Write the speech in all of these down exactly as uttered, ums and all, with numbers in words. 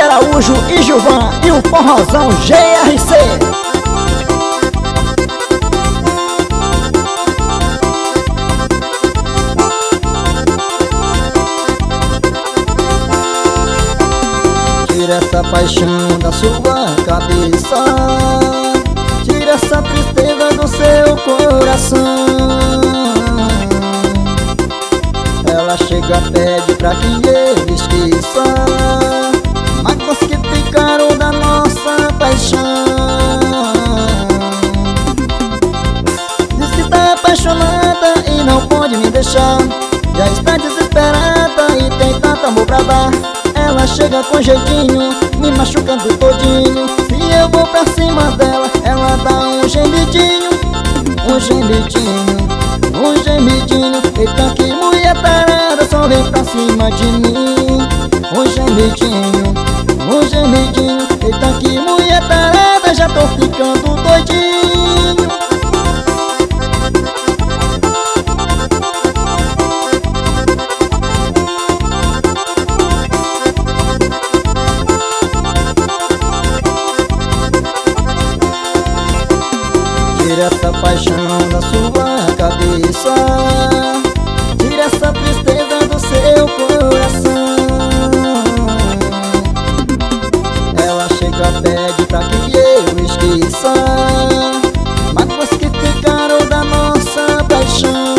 Araújo e Gilvan e o forrozão G R C. Tira essa paixão da sua cabeça, tira essa tristeza do seu coração. Ela chega, pede pra que ele esqueça mágoas que ficaram da nossa paixão. Diz que tá apaixonada e não pode me deixar, já está desesperada e tem tanto amor pra dar. Ela chega com jeitinho, me machucando todinho. Se eu vou pra cima dela, ela dá um gemidinho, um gemidinho, um gemidinho. Eita, que mulher tarada, só vem pra cima de mim. Um gemidinho, um gemidinho. Eita, que mulher tarada, já tô ficando doidinho. Tira essa paixão da sua cabeça, tira essa tristeza do seu coração. Ela chega, pede pra que eu esqueça mágoas que ficaram da nossa paixão.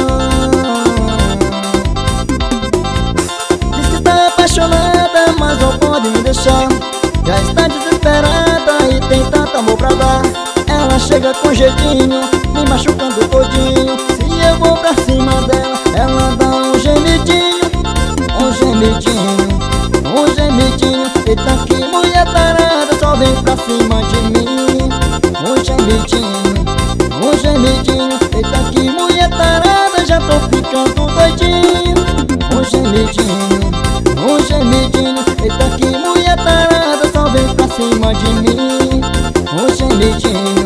Diz que está apaixonada, mas não pode me deixar, já está desesperada e tem tanto amor pra dar. Ela chega com jeitinho, me machucando todinho. Se eu vou pra cima dela, ela dá um gemidinho, um gemidinho, um gemidinho. Eita, que mulher tarada, só vem pra cima de mim. Um gemidinho, um gemidinho. Eita, que mulher tarada, já tô ficando doidinho. Um gemidinho, um gemidinho. Eita, que mulher tarada, só vem pra cima de mim. Um gemidinho,